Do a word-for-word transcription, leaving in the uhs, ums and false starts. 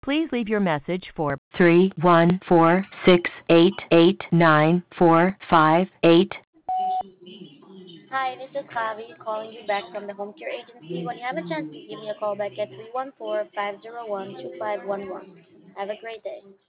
Please leave your message for three one four six eight eight nine four five eight. Hi, this is Javi calling you back from the home care agency. When you have a chance, please give me a call back at three one four, five zero one, two five one one. Have a great day.